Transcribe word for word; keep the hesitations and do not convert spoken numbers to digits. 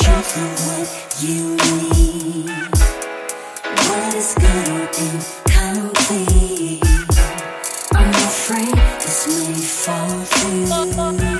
truth of what you need. What is good or incomplete? I'm afraid this may fall through.